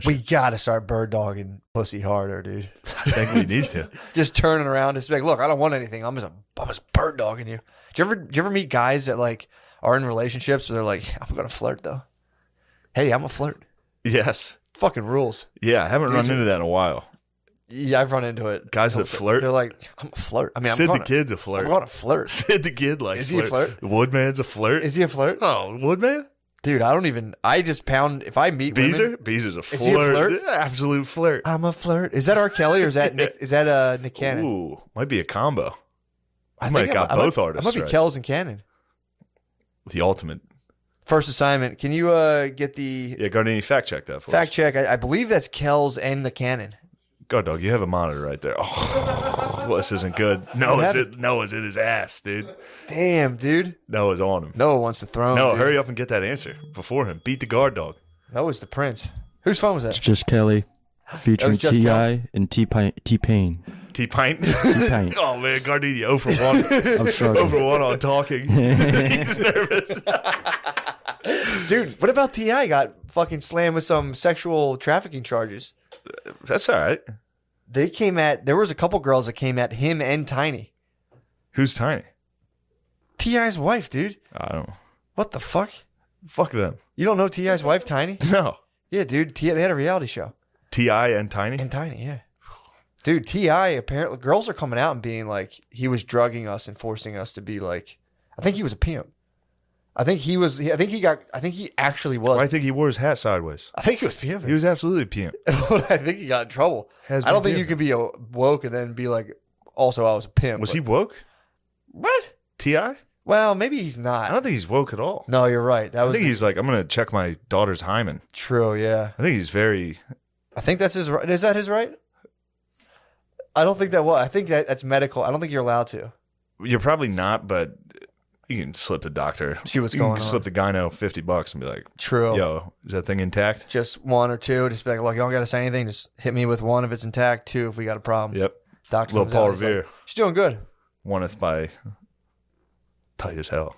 We gotta start bird dogging pussy harder, dude. I think we need to. Just turning around, just be like, look, I don't want anything. I'm just bird dogging you. Do you ever meet guys that like are in relationships where they're like, I'm gonna flirt though. Hey, I'm a flirt. Yes. Fucking rules. Yeah, I haven't run into that in a a Yeah, I've run into it. Guys that flirt. They're like, I'm a flirt. I mean, Sid the Kid's a flirt. I'm going to flirt. Sid the Kid likes Is he a flirt? Woodman's a flirt. Is he a flirt? Oh, Woodman? Dude, I just pound, if I meet women. Beezer? Beezer's a flirt. Is he a flirt? Yeah, absolute flirt. I'm a flirt. Is that R. Kelly or is that Nick Cannon? Ooh, might be a combo. I might have got both artists I might be right. Kells and Cannon. The ultimate. First assignment. Can you get the Yeah, Gardini, fact check that for us. fact check? I believe that's Kells and the Cannon. Go, dog. You have a monitor right there. Oh, well, this isn't good. Noah's in his ass, dude. Damn, dude. Noah's on him. Noah wants to throw him. No, dude. hurry up and get that answer before him. Beat the guard dog. Noah's the prince. Whose phone was It's that? just Kelly, featuring just T.I. and T-Pain. T-Pint. T-Pain. Oh, man. Gardini 0 for 1. I'm struggling. 0 for 1 on talking. He's nervous. Dude, what about T.I. got fucking slammed with some sexual trafficking charges? That's all right. There was a couple girls that came at him and Tiny. Who's Tiny? T.I.'s wife, dude. I don't know. What the fuck? Fuck them. You don't know T.I.'s wife, Tiny? No. Yeah, dude. They had a reality show. T.I. and Tiny? And Tiny, yeah. Dude, T.I. apparently, girls are coming out and being like, he was drugging us and forcing us to be like, I think he was a pimp. I think he actually was. Well, I think he wore his hat sideways. I think he was pimping. He was absolutely pimp. I think he got in trouble. I don't think you can be woke and then be like, also I was a pimp. Was he woke? What? T.I.? Well, maybe he's I not. don't think he's woke at all. No, you're right. I think he's like, I'm going to check my daughter's hymen. True, yeah. I think he's very... I think that's his right. Is that his right? I don't think that was. I think that's medical. I don't think you're allowed to. You're probably not, but you can slip the doctor. See what's you going can on. slip the gyno $50 and be like, True. yo, is that thing intact? Just one or two. Just be like, look, you don't got to say anything. Just hit me with one if it's intact. Two if we got a problem. Yep. Doctor Little comes Paul out, he's like, Revere. she's doing good. Oneth by tight as hell.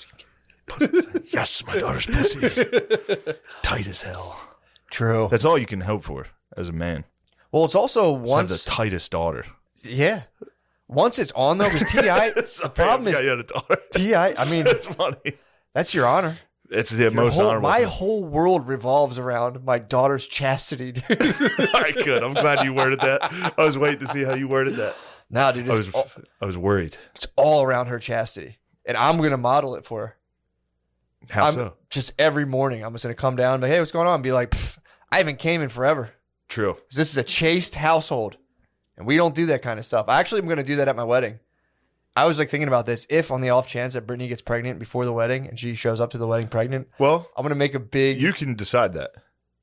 Yes, my daughter's pussy. Tight as hell. True. That's all you can hope for as a man. Well, it's also Just have the once. tightest daughter. Yeah. Once it's on though, because T.I. the problem is you had a daughter. T.I. I mean, That's funny. that's your honor. It's the most honorable. My thing. whole world revolves around my daughter's chastity, dude. All right, good. I'm glad you worded that. I was waiting to see how you worded that. Nah, dude, I was worried. it's all around her chastity, and I'm gonna model it for her. How so? Just every morning, I'm just gonna come down and be like, hey, what's going on? And be like, I haven't came in forever. True. 'Cause this is a chaste household, and we don't do that kind of stuff. I'm gonna do that at my wedding. I was like thinking about this. If on the off chance that Brittany gets pregnant before the wedding and she shows up to the wedding pregnant, Well, I'm gonna make a big. you can decide that.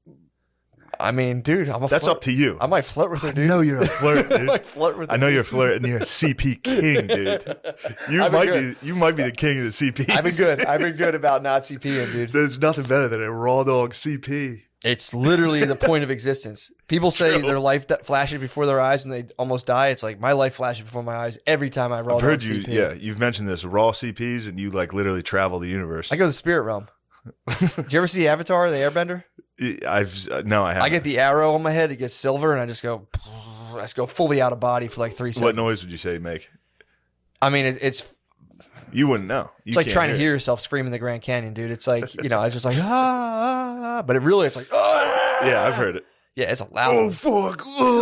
I mean, dude, That's up to you. I might flirt with her, dude. I know you're a flirt, I dude. might flirt with her. I know you're a flirt, and you're a CP king, dude. You might be the king of the CP. I've been good. I've been good about not CPing, dude. There's nothing better than a raw dog CP. It's literally the point of existence. People say True. their life flashes before their eyes and they almost die. It's like my life flashes before my eyes every time I roll. I've heard you. CP. Yeah, you've mentioned this raw CPs, and you like literally travel the universe. I go to the spirit realm. Did you ever see Avatar, the Airbender? I haven't. I get the arrow on my head. It gets silver, and I just go fully out of body for like 3 seconds. What noise would you say you make? I mean, it's you wouldn't know. It's like trying to hear yourself scream in the Grand Canyon, dude. It's like, it's just like, ah, but it's like, ah. Yeah, I've heard it. Yeah, it's a loud Oh, one. fuck.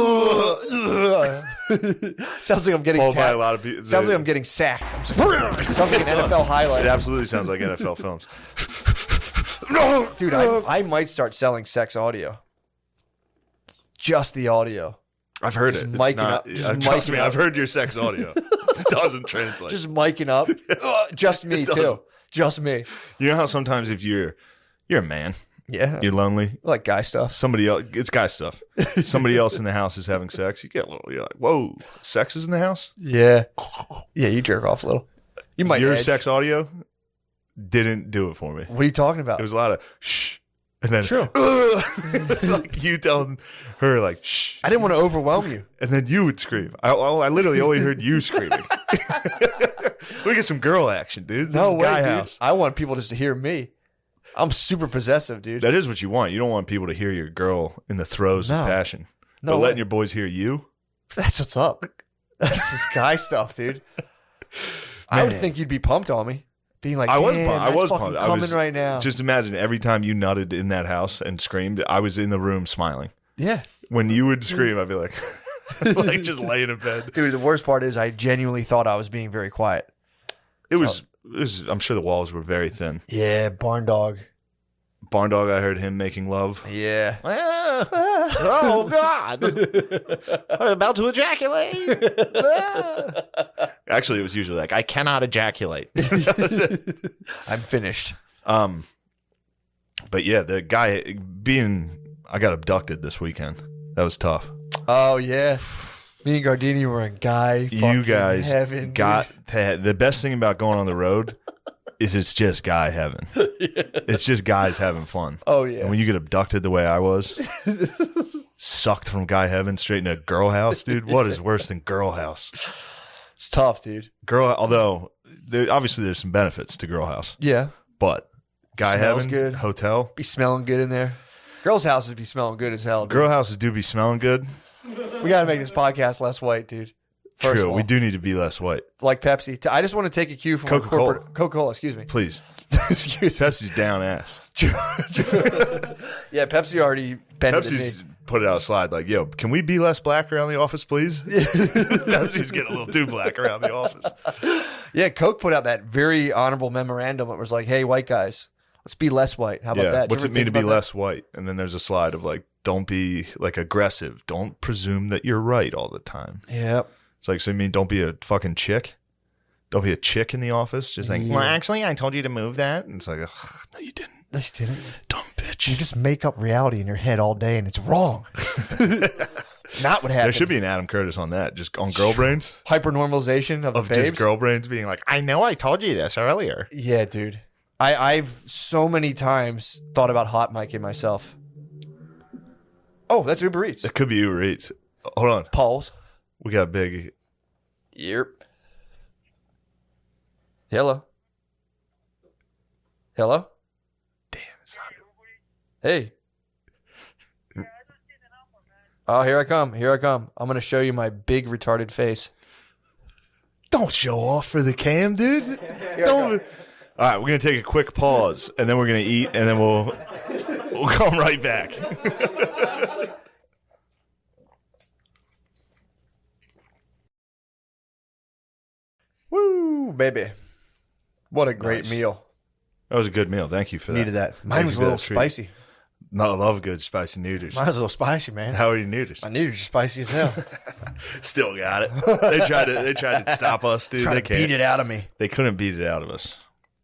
Sounds like I'm getting by a lot of people. Sounds like I'm getting sacked. Sounds like an NFL highlight. It absolutely sounds like NFL films. Dude, I might start selling sex audio. Just the audio. I've heard Just it. It's miking not, up. Just trust miking me, up. I've heard your sex audio. It doesn't translate. Just miking up. Just me, too. Just me. You know how sometimes if you're a man, Yeah. you're lonely, I like guy stuff. somebody else, it's guy stuff. Somebody else in the house is having sex. You get a little, you're like, whoa, sex is in the house? Yeah. Yeah, you jerk off a little. You might Your edge. sex audio didn't do it for me. What are you talking about? It was a lot of shh. And then, True. it's like you telling her, like, shh. I didn't want to overwhelm you. And then you would scream. I literally only heard you screaming. We get some girl action, dude. This No is way, guy dude. house. I want people just to hear me. I'm super possessive, dude. That is what you want. You don't want people to hear your girl in the throes No. of passion. No But way. letting your boys hear you? That's what's up. That's just guy stuff, dude. I would Man. think you'd be pumped on me. Being like, I was damn, pumped. I that's was fucking pumped. I coming was right now. Just imagine every time you nutted in that house and screamed, I was in the room smiling. Yeah. When you would scream, I'd be like, like just laying in bed. Dude, the worst part is I genuinely thought I was being very quiet. It was, I'm sure the walls were very thin. Yeah, barn dog. Barn Dog, I heard him making love. Yeah. Oh, God. I'm about to ejaculate. Actually, it was usually like, I cannot ejaculate. I'm finished. But yeah, the guy I got abducted this weekend. That was tough. Oh, yeah. Me and Gardini were in guy You fucking guys heaven, got to the best thing about going on the road is it's just guy heaven. It's just guys having fun. Oh, yeah. And when you get abducted the way I was, sucked from guy heaven straight into girl house, dude, what is worse than girl house? It's tough, dude. Although obviously there's some benefits to girl house, Yeah. but guy Smells heaven, good. hotel, Be smelling good in there. Girls' houses be smelling good as hell, dude. girl houses do be smelling good. We got to make this podcast less white, dude. First of True, all, we do need to be less white. like Pepsi. I just want to take a cue from Coca-Cola. Coca-Cola, excuse me. Please. Excuse me. Pepsi's down ass. Yeah, Pepsi already bended the knee. Pepsi's put it out slide like, yo, can we be less black around the office, please? Pepsi's getting a little too black around the office. Yeah, Coke put out that very honorable memorandum. It was like, hey, white guys, let's be less white. How about Yeah. that? Did What's you it ever mean think to be about that? less white? And then there's a slide of like, don't be like aggressive. Don't presume that you're right all the time. Yep. It's like, so you mean don't be a fucking chick? Don't be a chick in the office? Just think, well, actually, I told you to move that. And it's like, ugh, no, you didn't. No, you didn't. Dumb bitch. You just make up reality in your head all day, and it's wrong. It's not what happened. There should be an Adam Curtis on that, just on girl brains. Hypernormalization of Of the just babes. girl brains being like, I know I told you this earlier. Yeah, dude. I've so many times thought about hot micing myself. Oh, that's Uber Eats. It could be Uber Eats. Hold on. Paul's. We got a big. Yep. Hello. Hello. Damn, it's not. Hey. Oh, here I come. Here I come. I'm going to show you my big retarded face. Don't show off for the cam, dude. Don't. All right, we're gonna take a quick pause, and then we're gonna eat, and then we'll come right back. Woo, baby. What a great Nice. meal. That was a good meal. Thank you for that. Needed that. Mine Thank was you a for little that treat. spicy. No, I love good spicy noodles. Mine was a little spicy, man. How are your noodles? My noodles are spicy as hell. Still got it. They tried to stop us, dude. Trying They to can't. beat it out of me. They couldn't beat it out of us.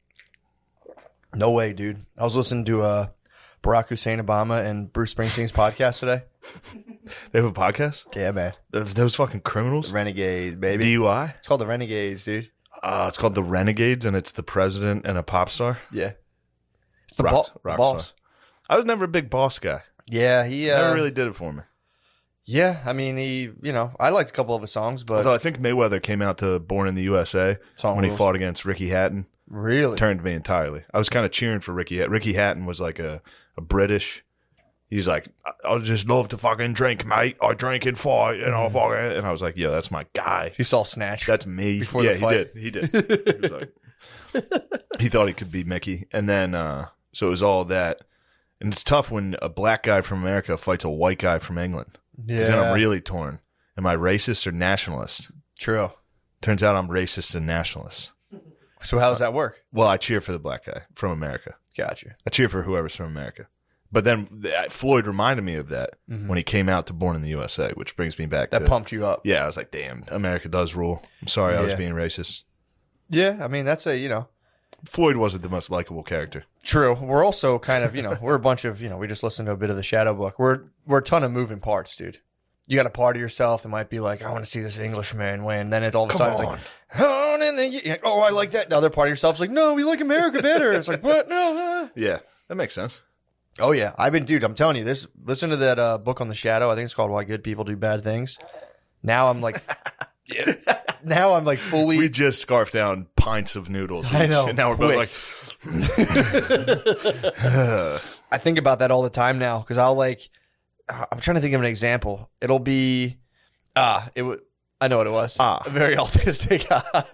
No way, dude. I was listening to Barack Hussein Obama and Bruce Springsteen's podcast today. They have a podcast? Yeah, man. Those fucking criminals? Renegades, baby. DUI? It's called the Renegades, dude. It's called The Renegades, and it's the president and a pop star. Yeah. It's the, Rock the star. boss. I was never a big boss guy. Yeah, he Never really did it for me. Yeah, I mean, I liked a couple of his songs, but Although I think Mayweather came out to Born in the USA Song when he rules. fought against Ricky Hatton. really, Turned me entirely. I was kind of cheering for Ricky Hatton. Ricky Hatton was like a British. He's like, I just love to fucking drink, mate. I drink and fight, and I fucking. And I was like, yo, that's my guy. he saw Snatch. That's me. Before yeah, the fight. he did. He was like, he thought he could beat Mickey, and then so it was all that. And it's tough when a black guy from America fights a white guy from England. Because then I'm really torn. Am I racist or nationalist? true. Turns out I'm racist and nationalist. So how does that work? Well, I cheer for the black guy from America. Gotcha. I cheer for whoever's from America. But then Floyd reminded me of that when he came out to Born in the USA, which brings me back That to pumped you up. Yeah, I was like, damn, America does rule. I'm sorry I was Yeah. being racist. Yeah, I mean that's Floyd wasn't the most likable character. true. We're also kind of we're a bunch of we just listened to a bit of the Shadow Book. We're a ton of moving parts, dude. You got a part of yourself that might be like, I want to see this Englishman win. Then it's all of a sudden it's like, oh, and then you're like, oh, I like that. The other part of yourself's like, no, we like America better. It's like, what? No. Yeah, that makes sense. Oh yeah, I'm telling you this. Listen to that book on the Shadow. I think it's called Why Good People Do Bad Things. Now I'm like, now I'm like fully. We just scarfed down pints of noodles. I each, know, and now we're both quick. like, I think about that all the time now because I'm trying to think of an example. It'll be, I know what it was. Very autistic.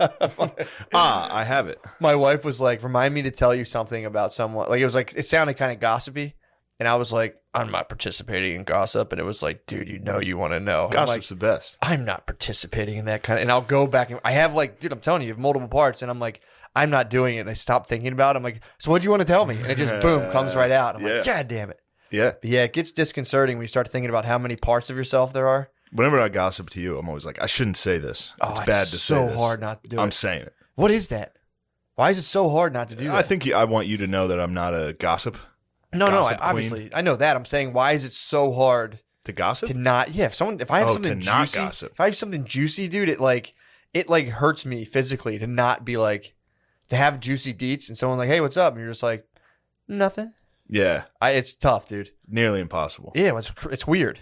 I have it. My wife was like, remind me to tell you something about someone. Like, it sounded kind of gossipy. And I was like, I'm not participating in gossip. And it was like, dude, you want to know. Gossip's the best. I'm not participating in that kind of, and I'll go back and I have dude, I'm telling you, multiple parts. And I'm like, I'm not doing it. And I stopped thinking about it. I'm like, so what'd you want to tell me? And it just, boom, comes right out. I'm like, God damn it. Yeah. But yeah, it gets disconcerting when you start thinking about how many parts of yourself there are. Whenever I gossip to you, I'm always like, I shouldn't say this. It's bad to say this. so hard not to do it. I'm saying it. What is that? Why is it so hard not to do that? I think I want you to know that I'm not a gossip. No, obviously. I know that. I'm saying, why is it so hard to gossip? To not, yeah. If I have something juicy, if I have something juicy, dude, it hurts me physically to not be like, to have juicy deets and someone like, hey, what's up? And you're just like, nothing. Yeah. It's tough, dude. Nearly impossible. Yeah, it's weird.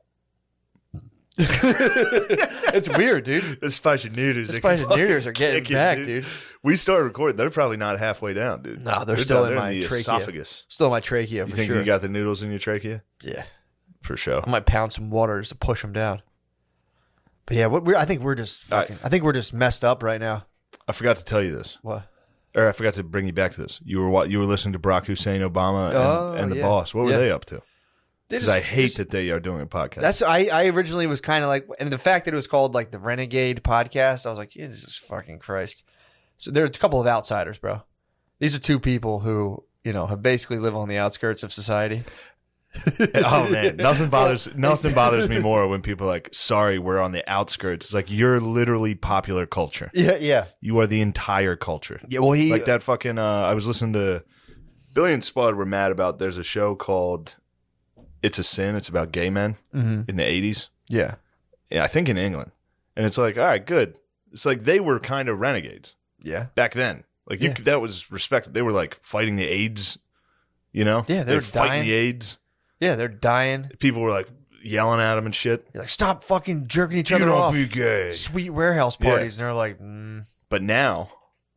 It's weird, dude. The spicy noodles. The spicy noodles are getting back, dude. We started recording. They're probably not halfway down, dude. No, they're still in my the trachea. esophagus. Still in my trachea, for You think sure. you got the noodles in your trachea? Yeah. For sure. I might pound some water just to push them down. But yeah, I think we're just I think we're just messed up right now. I forgot to tell you this. What? Or I forgot to bring you back to this. You were listening to Barack Hussein Obama and the boss. What were they up to? Because I hate that they are doing a podcast. I originally was kind of like, and the fact that it was called like the Renegade Podcast, I was like, Jesus fucking Christ. So there are a couple of outsiders, bro. These are two people who, have basically live on the outskirts of society. Oh man, nothing bothers me more when people are like, sorry, we're on the outskirts. It's like, you're literally popular culture. Yeah. You are the entire culture. Yeah, well, like that fucking, I was listening to Billy and Spud were mad about, there's a show called It's a Sin. It's about gay men in the 80s. Yeah. Yeah, I think in England. And it's like, all right, good. It's like they were kind of renegades. Yeah. Back then. Like that was respected. They were like fighting the AIDS, Yeah, they were fighting the AIDS. Yeah, they're dying. People were like yelling at them and shit. You're like, stop fucking jerking each other off. Be gay. Sweet warehouse parties. And they're like, But now,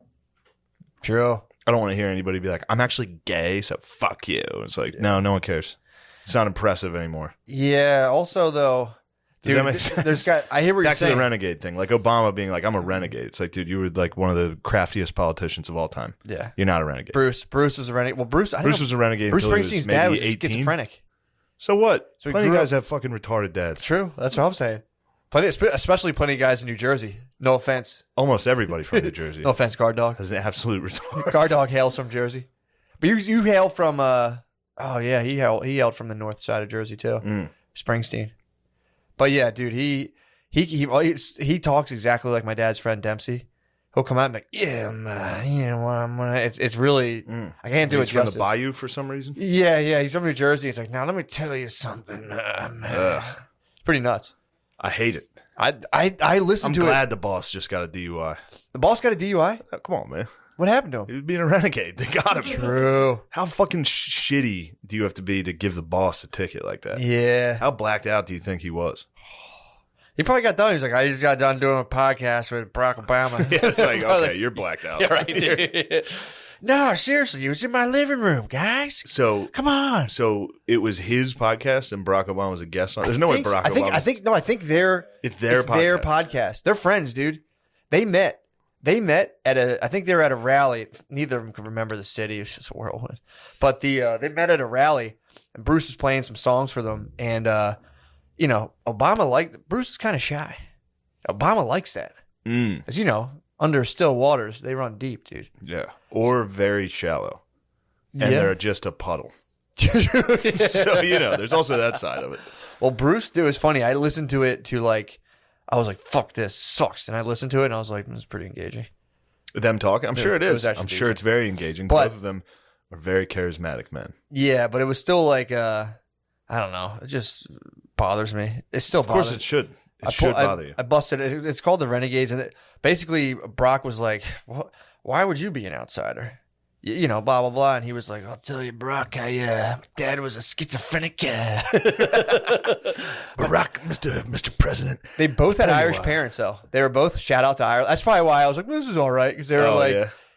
true. I don't want to hear anybody be like, I'm actually gay, so fuck you. It's like, no one cares. It's not impressive anymore. Yeah. Also, though, Does that make sense? I hear what you're Back saying. to the renegade thing. Like Obama being like, I'm a renegade. It's like, dude, you were like one of the craftiest politicians of all time. Yeah. You're not a renegade. Bruce was a renegade. Well, Bruce was a renegade. Bruce until he Springsteen's dad was 18. schizophrenic. So what? So he plenty of grew guys have fucking retarded dads. True. That's what I'm saying. Especially plenty of guys in New Jersey. No offense. Almost everybody from New Jersey. No offense, Guard Dog. Has an absolute retard. Guard Dog hails from Jersey. But you hail from, he hailed from the north side of Jersey too. Springsteen. But yeah, dude, he talks exactly like my dad's friend Dempsey. He'll come out and be like, yeah, man, it's really, I can't do it from justice. the Bayou for some reason? Yeah, he's from New Jersey. He's like, now let me tell you something. It's pretty nuts. I hate it. I listened to it. I'm glad the boss just got a DUI. The boss got a DUI? Oh, come on, man. What happened to him? He was being a renegade. They got him. True. How fucking shitty do you have to be to give the boss a ticket like that? Yeah. How blacked out do you think he was? He probably got done. He's like, I just got done doing a podcast with Barack Obama. Yeah, it's like, okay, you're blacked out. Yeah, right, dude. No, seriously, it was in my living room, guys. So come on. So it was his podcast, and Barack Obama was a guest on it. There's no way Barack Obama. I think it's their podcast. They're friends, dude. They met at I think they were at a rally. Neither of them could remember the city. It was just a whirlwind. But they met at a rally, and Bruce was playing some songs for them, and Obama Bruce is kind of shy. Obama likes that. As you know, under still waters, they run deep, dude. Yeah. Or very shallow. And they're just a puddle. So, there's also that side of it. Well, Bruce, dude, it was funny. I listened to it I was like, fuck, this sucks. And I listened to it, and I was like, this is pretty engaging. Them talking? I'm sure it is. I'm sure it's very engaging. But both of them are very charismatic men. Yeah, but it was still like, I don't know. It just bothers me. It still bothers me. Of course it should. It should bother you. I busted it. It's called The Renegades. And basically, Brock was like, why would you be an outsider? Blah, blah, blah. And he was like, I'll tell you, Brock, my dad was a schizophrenic. Barack, Mr. President. They both had Irish parents, though. They were both, shout out to Ireland. That's probably why I was like, this is all right. Because they were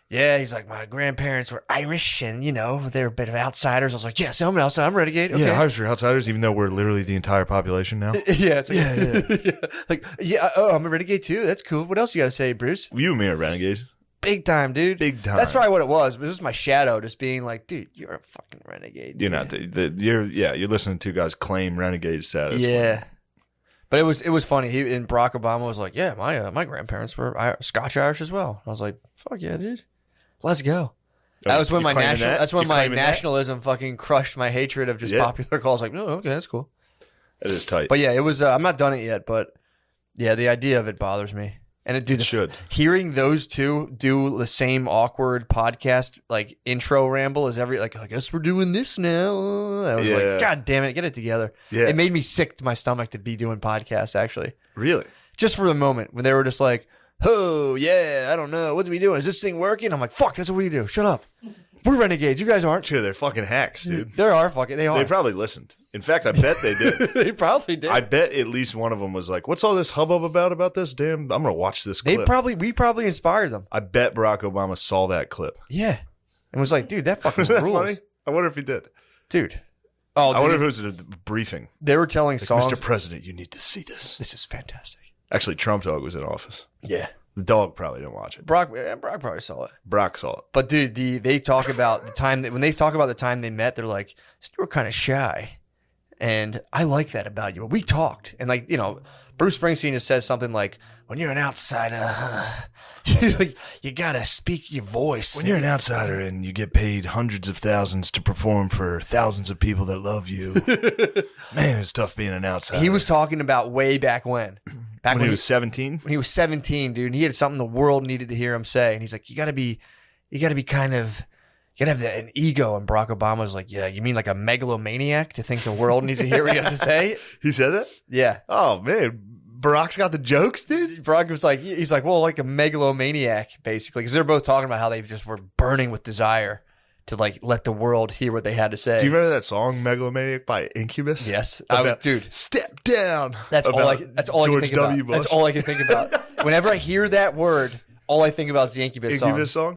yeah, he's like, my grandparents were Irish and, you know, they were a bit of outsiders. I was like, yes, I'm an outsider. I'm renegade. Okay. Yeah, Irish are outsiders, even though we're literally the entire population now. Yeah, it's like, yeah. Like, yeah, oh, I'm a renegade too. That's cool. What else you got to say, Bruce? You and me are renegades. Big time, dude. Big time. That's probably what it was. But this was my shadow just being like, dude, you're a fucking renegade. You're not. You're listening to two guys claim renegade status. Yeah. But it was funny. And Barack Obama was like, yeah, my grandparents were Scotch Irish as well. I was like, fuck yeah, dude. Let's go. That was when my nationalism fucking crushed my hatred of just popular calls. Like, no, okay, that's cool. It is tight. But yeah, it was. I'm not done it yet, but yeah, the idea of it bothers me. And it should. Hearing those two do the same awkward podcast like intro ramble as every I guess we're doing this now. I was like, God damn it, get it together. Yeah. It made me sick to my stomach to be doing podcasts. Actually, really, just for the moment when they were just like, oh yeah, I don't know, what are we doing? Is this thing working? I'm like, fuck, that's what we do. Shut up. We're renegades. You guys aren't. Sure, they're fucking hacks, dude. They are. They probably listened. In fact, I bet they did. They probably did. I bet at least one of them was like, what's all this hubbub about this? Damn, I'm going to watch this clip. We probably inspired them. I bet Barack Obama saw that clip. Yeah. And was like, dude, that fucking Isn't that rules. Funny? I wonder if he did. Dude. Oh, I wonder if it was a briefing. They were telling songs. Mr. President, you need to see this. This is fantastic. Actually, Trump dog was in office. Yeah. The dog probably didn't watch it. Brock probably saw it. Brock saw it. But dude, they talk about the time when they talk about the time they met, they're like, you were kind of shy, and I like that about you. But we talked, and like Bruce Springsteen just says something like, when you're an outsider, you gotta speak your voice. When you're an outsider and you get paid hundreds of thousands to perform for thousands of people that love you, man, it's tough being an outsider. He was talking about way back when. When he was 17? When he was 17, dude, and he had something the world needed to hear him say. And he's like, you gotta have an ego. And Barack Obama was like, yeah, you mean like a megalomaniac to think the world needs to hear what you have to say? He said that? Yeah. Oh, man. Barack's got the jokes, dude? Barack was like, he's like, well, like a megalomaniac, basically. Because they're both talking about how they just were burning with desire to like let the world hear what they had to say. Do you remember that song "Megalomaniac" by Incubus? Yes, dude. Step down. That's all I can think about. That's all I can think about. Whenever I hear that word, all I think about is the Incubus song.